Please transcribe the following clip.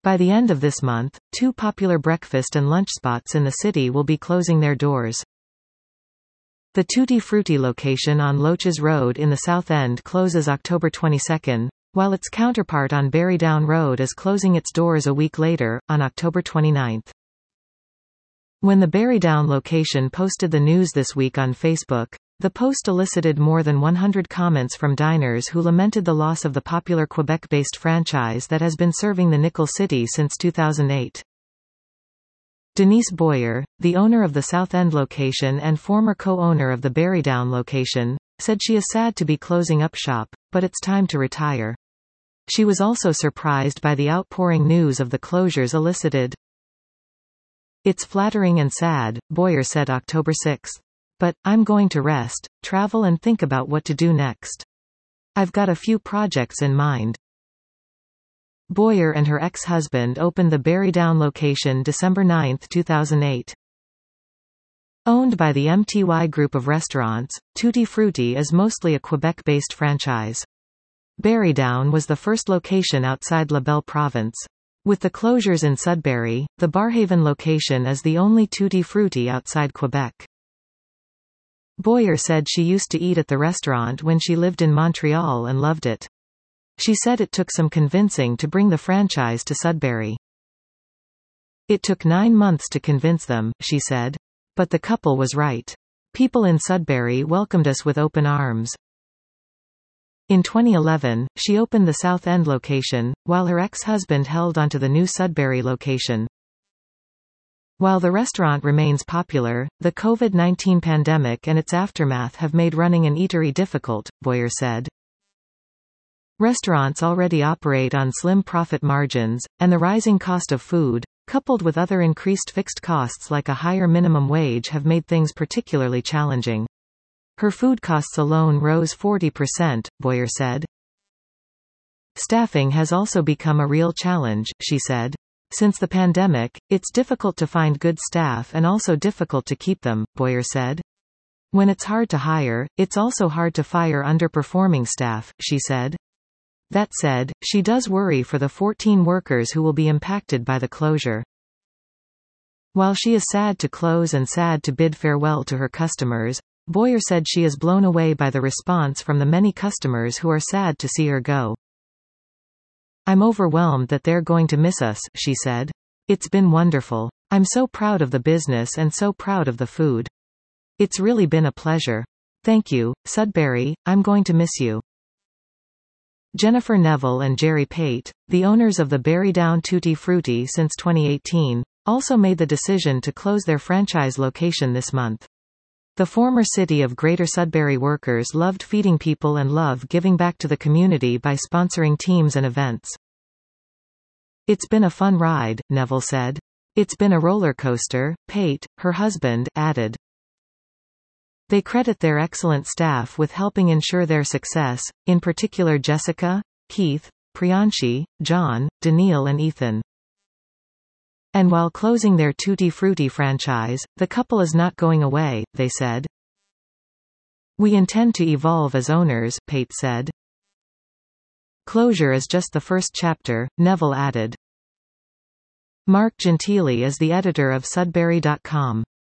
By the end of this month, 2 popular breakfast and lunch spots in the city will be closing their doors. The Tutti Frutti location on Loches Road in the South End closes October 22, while its counterpart on Barry Down Road is closing its doors a week later, on October 29. When the Barry Down location posted the news this week on Facebook, the post elicited more than 100 comments from diners who lamented the loss of the popular Quebec-based franchise that has been serving the Nickel City since 2008. Denise Boyer, the owner of the South End location and former co-owner of the Barry Down location, said she is sad to be closing up shop, but it's time to retire. She was also surprised by the outpouring news of the closures elicited. It's flattering and sad, Boyer said October 6. But, I'm going to rest, travel and think about what to do next. I've got a few projects in mind. Boyer and her ex-husband opened the Barry Down location December 9, 2008. Owned by the MTY Group of restaurants, Tutti Frutti is mostly a Quebec-based franchise. Barry Down was the first location outside La Belle Province. With the closures in Sudbury, the Barrhaven location is the only Tutti Frutti outside Quebec. Boyer said she used to eat at the restaurant when she lived in Montreal and loved it. She said it took some convincing to bring the franchise to Sudbury. It took 9 months to convince them, she said. But the couple was right. People in Sudbury welcomed us with open arms. In 2011, she opened the South End location, while her ex-husband held onto the new Sudbury location. While the restaurant remains popular, the COVID-19 pandemic and its aftermath have made running an eatery difficult, Boyer said. Restaurants already operate on slim profit margins, and the rising cost of food, coupled with other increased fixed costs like a higher minimum wage, have made things particularly challenging. Her food costs alone rose 40%, Boyer said. Staffing has also become a real challenge, she said. Since the pandemic, it's difficult to find good staff and also difficult to keep them, Boyer said. When it's hard to hire, it's also hard to fire underperforming staff, she said. That said, she does worry for the 14 workers who will be impacted by the closure. While she is sad to close and sad to bid farewell to her customers, Boyer said she is blown away by the response from the many customers who are sad to see her go. I'm overwhelmed that they're going to miss us, she said. It's been wonderful. I'm so proud of the business and so proud of the food. It's really been a pleasure. Thank you, Sudbury, I'm going to miss you. Jennifer Neville and Jerry Pate, the owners of the Barry Down Tutti Frutti since 2018, also made the decision to close their franchise location this month. The former City of Greater Sudbury workers loved feeding people and love giving back to the community by sponsoring teams and events. It's been a fun ride, Neville said. It's been a roller coaster, Pate, her husband, added. They credit their excellent staff with helping ensure their success, in particular Jessica, Keith, Priyanshi, John, Daniil and Ethan. And while closing their Tutti Frutti franchise, the couple is not going away, they said. We intend to evolve as owners, Pate said. Closure is just the first chapter, Neville added. Mark Gentili is the editor of Sudbury.com.